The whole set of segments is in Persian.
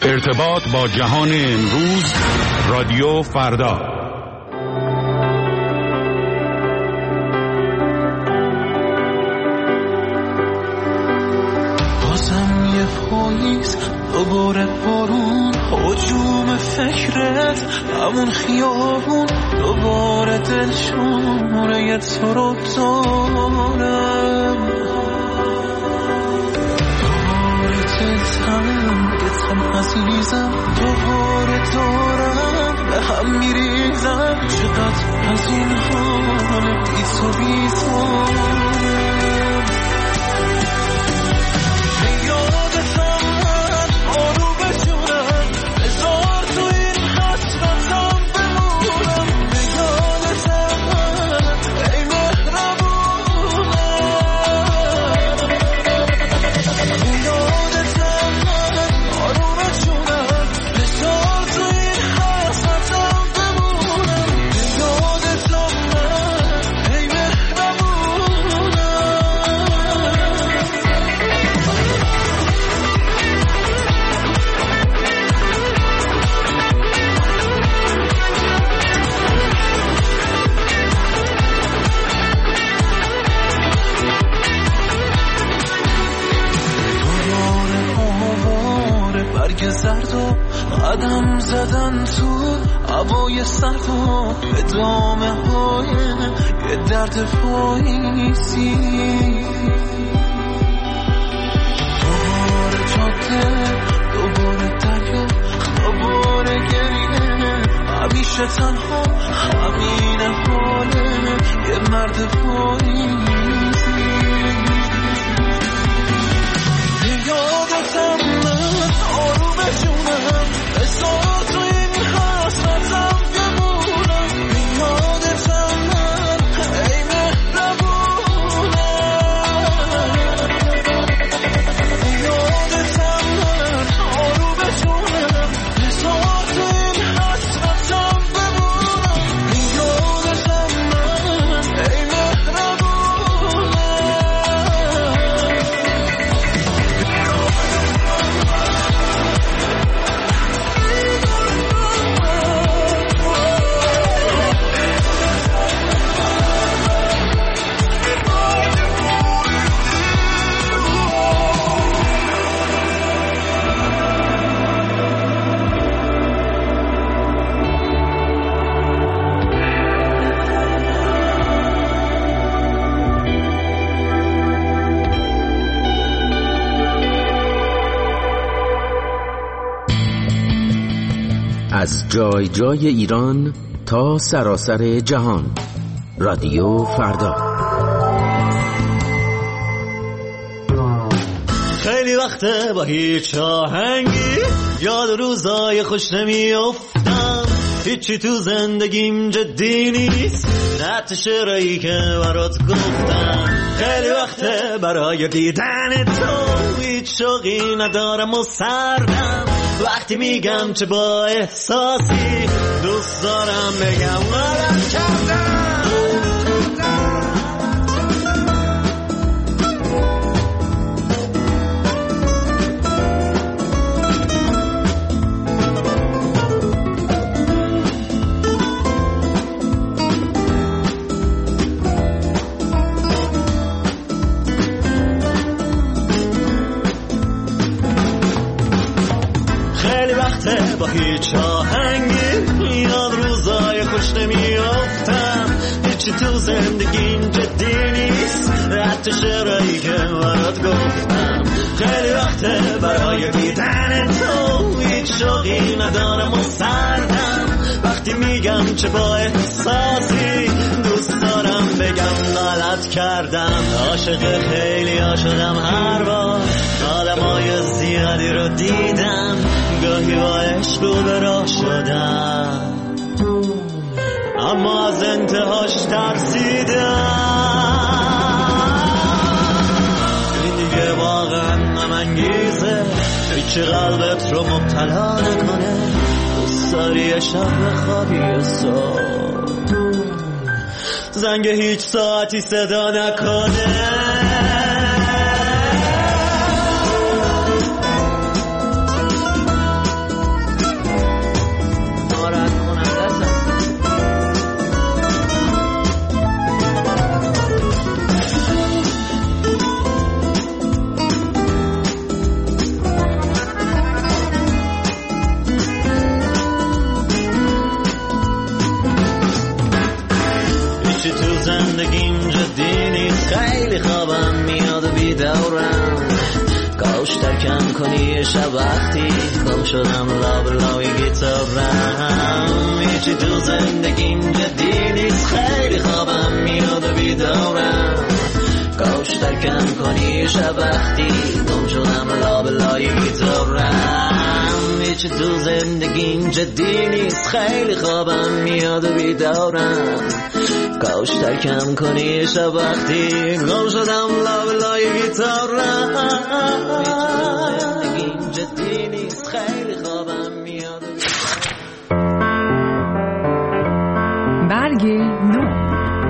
ارتباط با جهان امروز، رادیو فردا. بازم یه پاییز، دوباره بارون، هجوم فکرت، همون خیابون، دوباره دلشوره تو رو دارم، دوباره دلتنگتم عزیزم، دوباره دارم به هم میریزم، چقدر از این حال بی تو بیزارم. زرد و قدم زدن تو هوای سرد و ادامه های یه درد پاییزی، دوباره جاده، دوباره دریا، دوباره گریه، همیشه تنها، همین حاله یه مرد پاییزی. یادتم من آروم جونم، بذار تو این حسرتم بمونم، یادتم من ای مهربونم، یادتم من آروم جونم، بذار تو این حسرتم بمونم، یادتم من ای مهربونم. از جای جای ایران تا سراسر جهان، رادیو فردا. خیلی وقته با هیچ آهنگی یاد روزای خوش نمیافتم، هیچی تو زندگیم جدی نیست، نه شعرایی که برات گفتم. خیلی وقته برای دیدن تو هیچ شوقی ندارم و سردم، وقتی میگم چه با احساسی دوست دارم بگم غلط کردم. با هیچ آهنگی یاد روزای خوش نمیافتم، هیچی تو زندگیم جدی نیست، حتی شعرهایی که برات گفتم. خیلی وقته برای دیدن تو هیچ شوقی ندارم و سردم، وقتی میگم چه با احساسی دوست دارم بگم غلط کردم. عاشق خیلی ها شدم هر بار، آدمای زیادی رو دیدم، گاهی با عشق رو به راه شدم، اما از انتهاش ترسیدم. این دیگه واقعا غم‌انگیزه، هیچ قلبت رو مبتلا نکنه، دوست داری شب بخوابی صبح زنگ هیچ ساعتی صدا نکنه. کنی شب وقتی گم شدم لابلای گیتارم هیچی تو زندگیم جدی نیست خیلی خوابم میاد و بیدارم کاش ترکم کنی شب وقتی گم شدم لابلای گیتارم هیچی تو زندگیم جدی نیست خیلی خوابم میاد و بیدارم کاش ترکم کنی شب وقتی گم شدم لابلای گیتارم هیچی تو زندگیم جدی نیست خیلی خوابم میاد و بیدارم. برگ نو.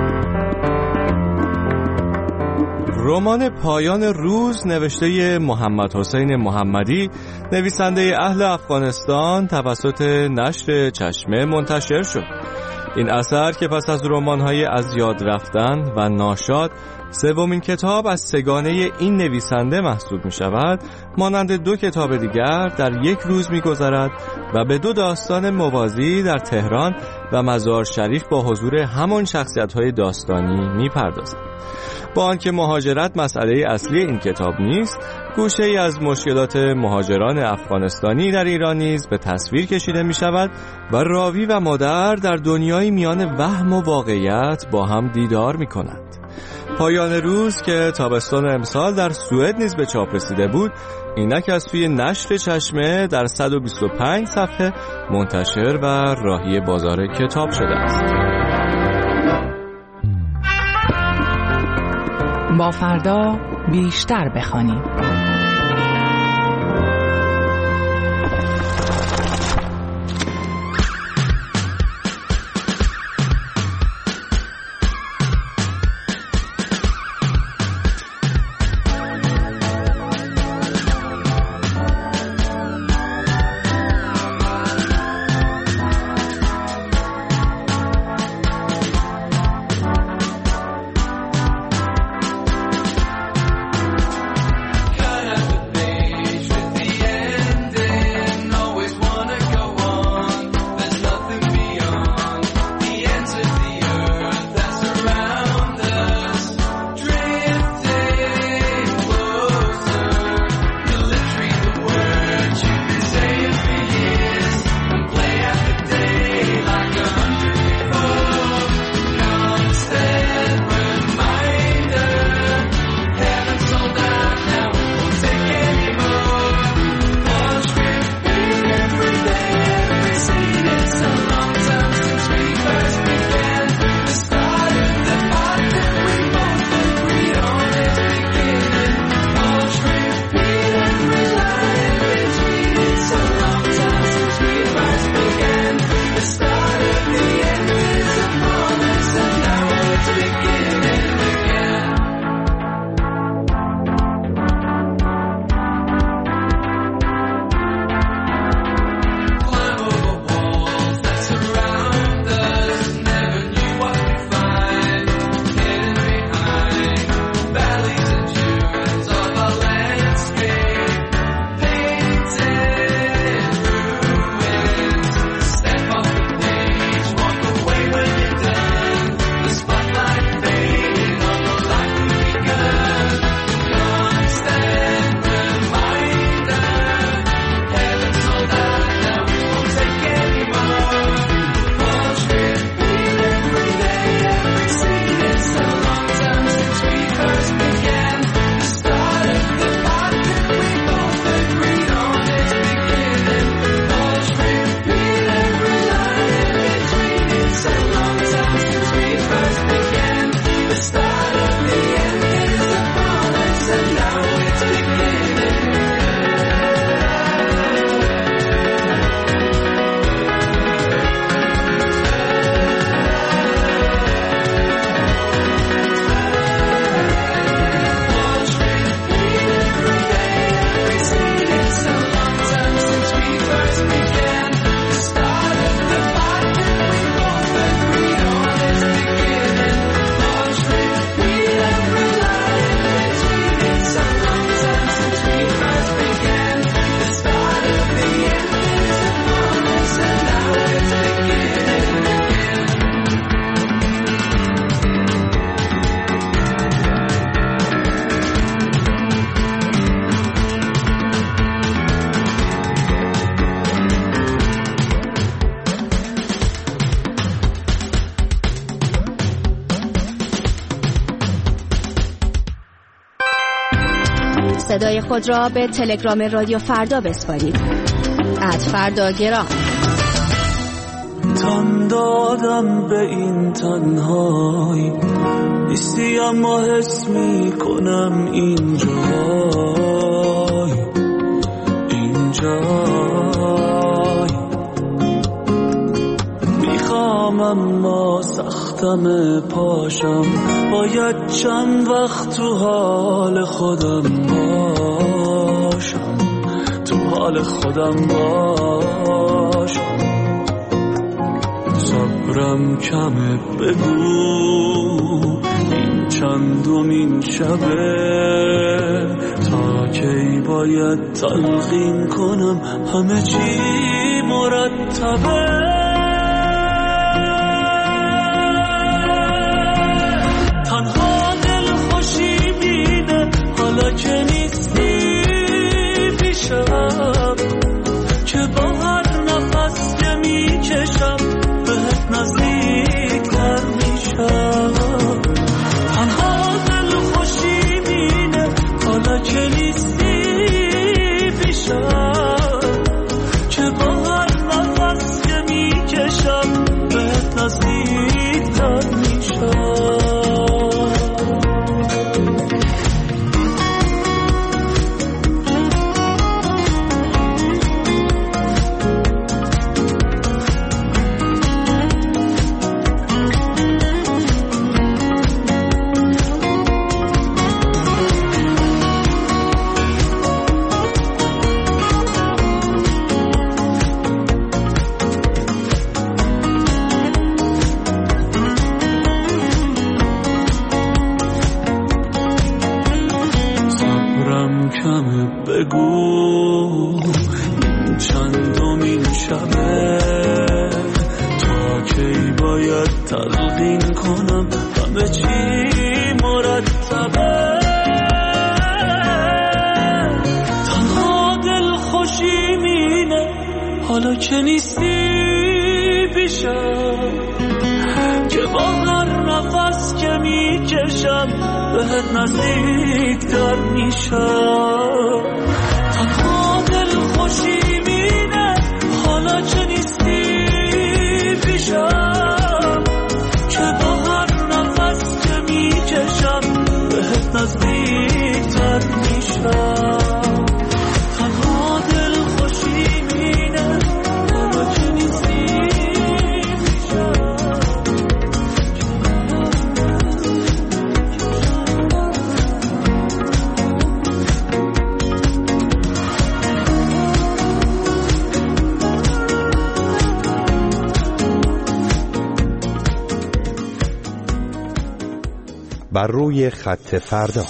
رمان پایان روز نوشته محمد حسین محمدی نویسنده اهل افغانستان توسط نشر چشمه منتشر شد. این اثر که پس از رمان‌های از یاد رفتن و ناشاد سومین کتاب از سگانه این نویسنده محسوب می شود، مانند 2 کتاب دیگر در یک روز می گذرد و به 2 داستان موازی در تهران و مزار شریف با حضور همان شخصیت‌های داستانی می پردازد. با آنکه مهاجرت مسئله اصلی این کتاب نیست، گوشه‌ای از مشکلات مهاجران افغانستانی در ایران نیز به تصویر کشیده می شود و راوی و مادر در دنیای میان وهم و واقعیت با هم دیدار می کنند. پایان روز که تابستان امسال در سوئد نیز به چاپ رسیده بود، اینک از سوی نشر چشمه در 125 صفحه منتشر و راهی بازار کتاب شده است. با فردا بیشتر بخوانیم. صدای خود را به تلگرام رادیو فردا بسپارید. @فرداگرام. تن دادم به این تنهایی، نیستی اما حس می کنم اینجای میخوام اما سختم پاشم، باید چند وقت تو حال خودم باشم، تو حال خودم باشم. صبرم کمه، بگو این چندمین شبه، تا کی باید تلقین کنم همه چی مرتبه. تنها دل خوشی بیده حالا که نیستی پیشم، که با هر نفس که میکشم بهت نزدیکتر میشم. تنها دل خوشی بیده حالا که نیستی پیشم، که با هر نفس که میکشم بهت نزدیکتر میشم. بگو این چندمین شبه، تا کی باید تلقین کنم همه چی مرتبه. تنها دل خوشی مینه حالا که نیستی پیشم، که با هر نفس که میکشم بهت نزدیکتر میشم. تنها دل خوشی مینه حالا که نیستی پیشم، که با هر نفس که میکشم بهت نزدیکتر میشم. تنها دل خوشی مینه حالا که نیستی پیشم. بر روی خط فردا.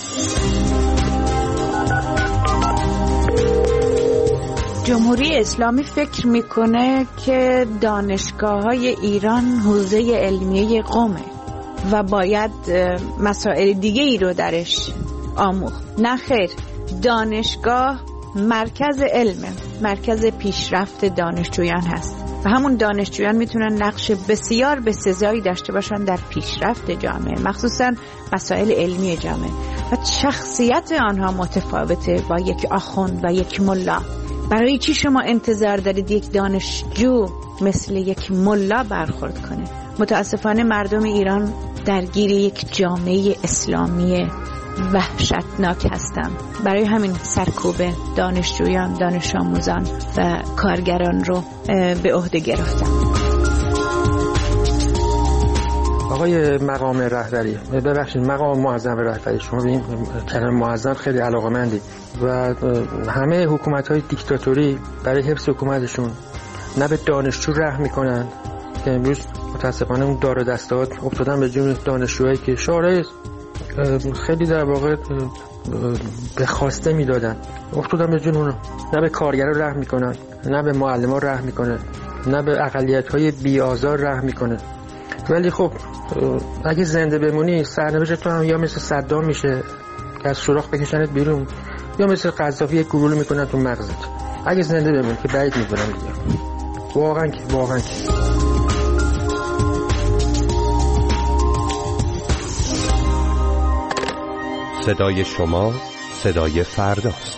جمهوری اسلامی فکر میکنه که دانشگاه‌های ایران حوزه علمیه قومه و باید مسائل دیگه ای رو درش آموخت. نه خیر، دانشگاه مرکز علمه، مرکز پیشرفت دانشجویان هست و همون دانشجویان میتونن نقش بسیار بسزایی داشته باشن در پیشرفت جامعه، مخصوصا مسائل علمی جامعه. و شخصیت آنها متفاوته با یک آخوند و یک ملا. برای چی شما انتظار دارید یک دانشجو مثل یک ملا برخورد کنه؟ متاسفانه مردم ایران درگیر یک جامعه اسلامی وحشتناک هستند. برای همین سرکوب دانشجویان، دانش آموزان و کارگران رو به عهده گرفتن. آقای مقام رهبری، ببخشید مقام معظم رهبری، شما به این کلمه معظم خیلی علاقه‌مندی و همه حکومت‌های دیکتاتوری برای حفظ حکومتشون نه به دانشجو رحم میکنن که امروز متاسفانه اون دار و دسته‌ها افتادن به جون دانشجوهایی که شعارهای خیلی در واقع به خواسته میدادن، افتادن به جون اونا. نه به کارگرا رحم میکنن، نه به معلمان رحم میکنه، نه به اقلیت‌های بی‌آزار رحم میکنه. ولی خب اگه زنده بمونی سرنوشت تو هم یا مثل صدام میشه که از سوراخ بکشنت بیرون، یا مثل قذافی یک گلوله میکنن تو مغزت. اگه زنده بمونی که بعید میدونم دیگه، واقعا که صدای شما، صدای فرداست.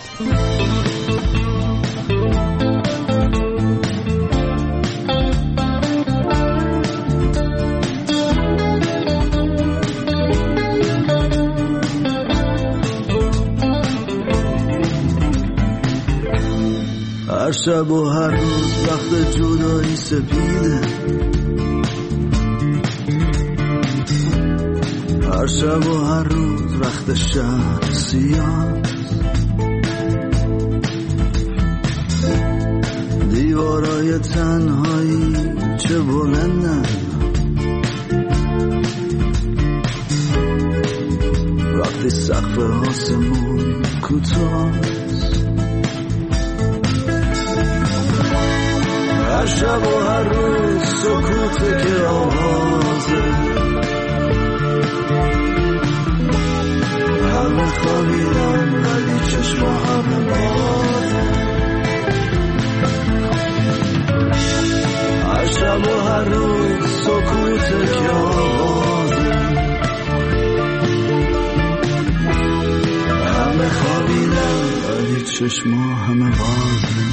هر شب و هر روز وقت جدایی سپیده، هر شب و هر روز وقت شهر سیاه، دیوارای تنهایی چه بلندن، وقتی سقف آسمون کوتاه، هر شب و هر روز سکوته که آوازه، همه خوابیدن ولی چشم همه بازه، هر شب و هر روز سکوته که آوازه، همه خوابیدن ولی چشم همه بازه،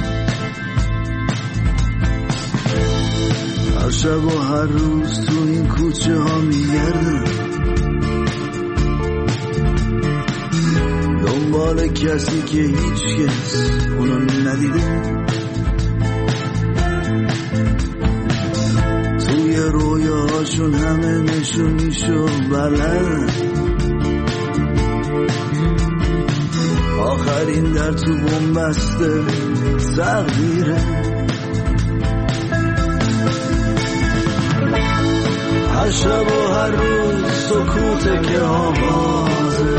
هر شب و هر روز تو این کوچه ها میگردم دنبال کسی که هیچ کس اونو ندیده، توی رویاهاشون همه نشونیشو بلدن، آخرین در تو بنبسته تقدیره، هر شب و هر روز سکوته که آوازه،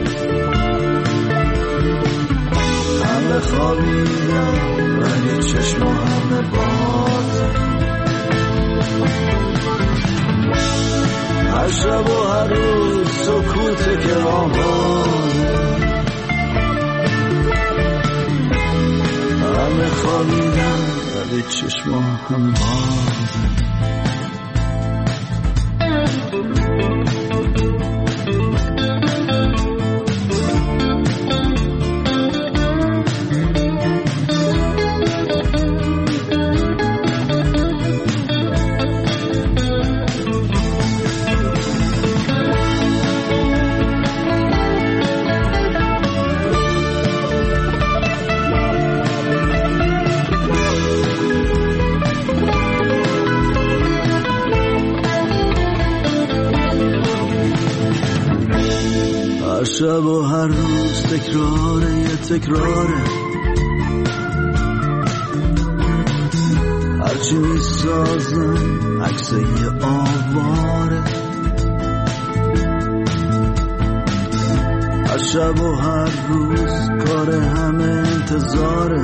همه خوابیدن ولی چشم همه بازه، هر شب و هر روز سکوته که آوازه، همه خوابیدن ولی چشم همه بازه. هر شب و هر روز تکراره یه تکراره، هرچی میسازن عکس یه آواره، هر شب و هر روز کار همه انتظاره،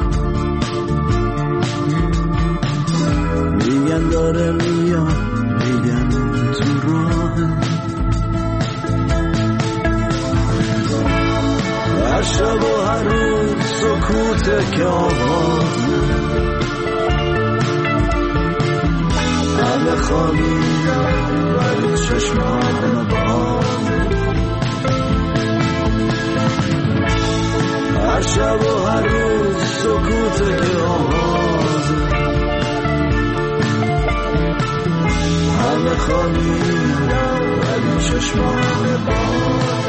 میگن داره میاد میگن تو راهه، هر شب و هر روز سکوته که آوازه، همه خوابیدن ولی چشم همه بازه، هر شب و هر روز سکوته که آوازه، همه خوابیدن ولی چشم همه بازه.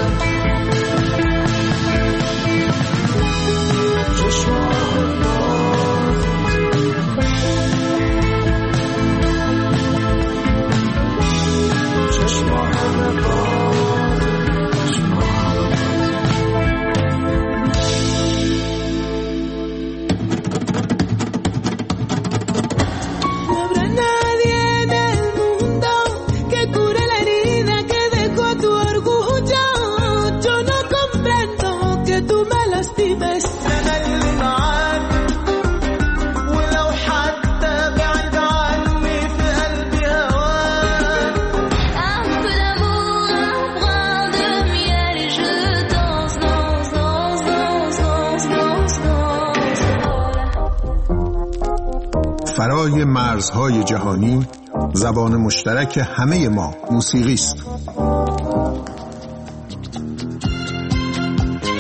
فرای مرزهای جهانی، زبان مشترک همه ما موسیقی است.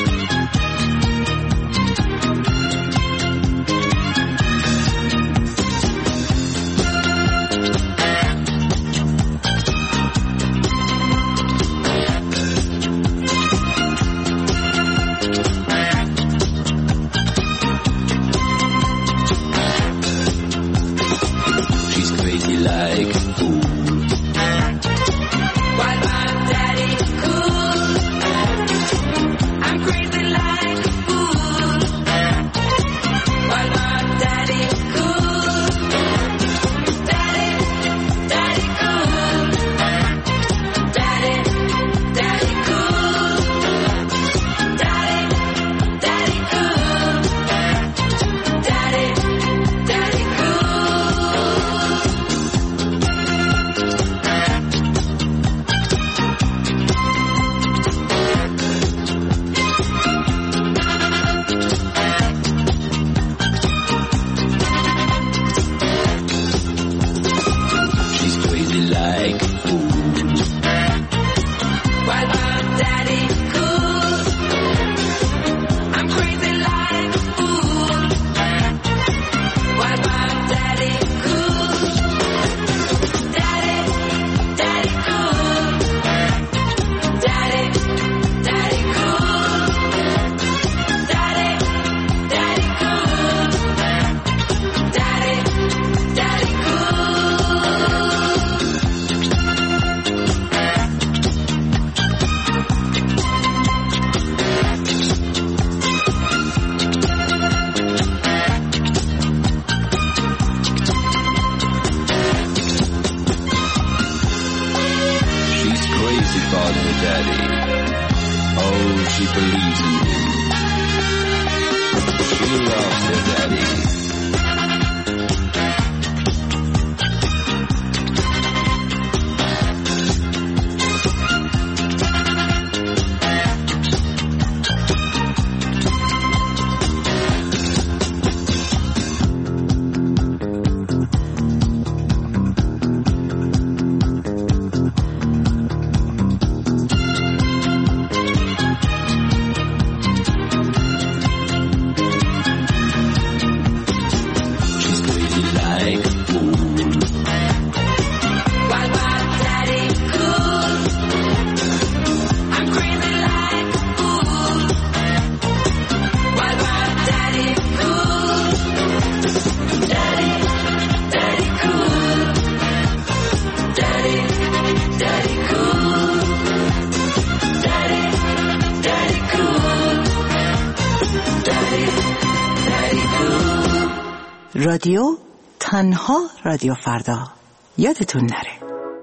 called her daddy. Oh, she believes in him. She loves her daddy. رادیو تنها رادیو فردا، یادتون نره.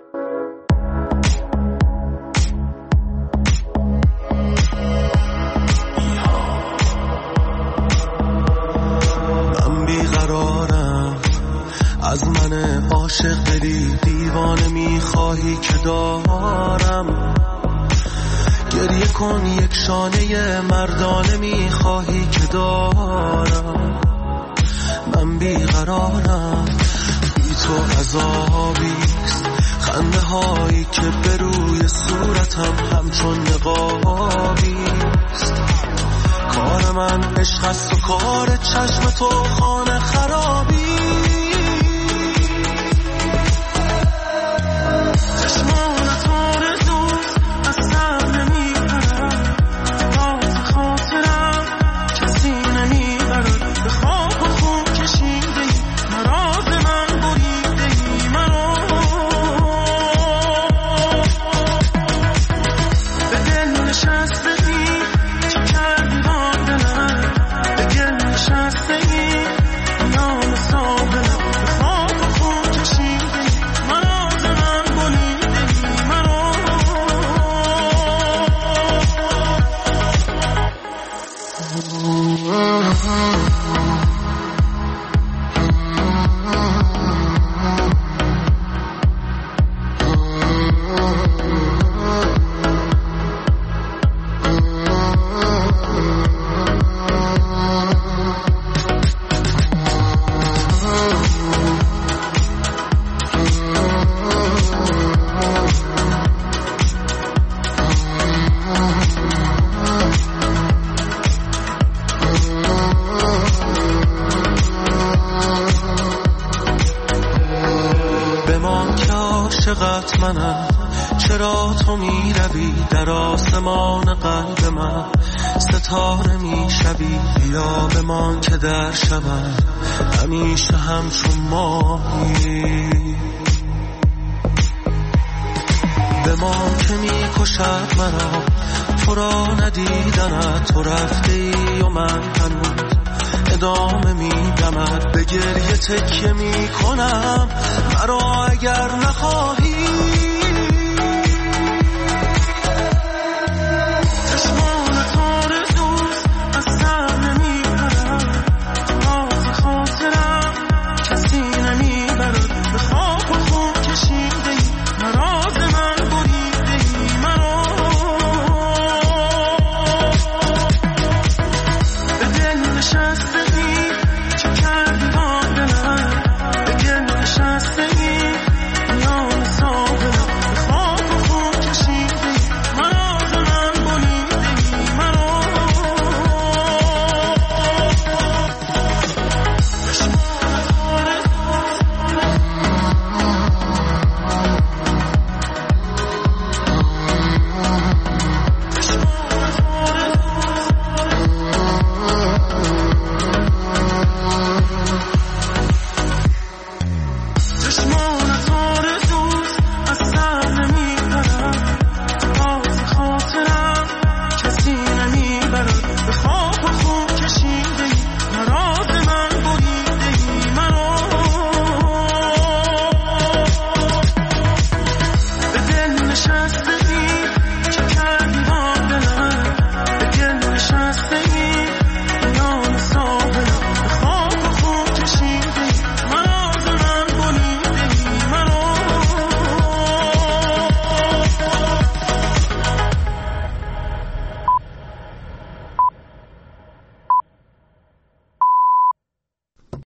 من بیقرارم، از من عاشق دلی دیوانه میخواهی که دارم. گریه کن یک شانه مردانه میخواهی که دارم. من بیقرارم، بی تو عذابیست، خنده هایی که به روی صورتم همچون نقابیست. کار من عشق است و کار چشم تو خانه خرابی. چشمانت آرزوست از سر نمیبرم، راز خاطرم کسی نمیبرد. به خواب و خون کشیده ای نراز من بریده ای منو. به دل نشسته ای چه کردی با دلم، به گل نشسته ای نام صابرم. به خواب و خون کشیده ای نراز من بریده ای منو. بمان که عاشقت منم، چرا تو می روی در آسمان قلب من، ستاره می شوی. بیا بمان که در شبم همیشه همچون ماهی. بمان که می کشد مرا تو را ندیدنت، تو رفته ای و من هنوز ادامه میدمد. به گریه تکیه میکنم مرا اگر نخواهی.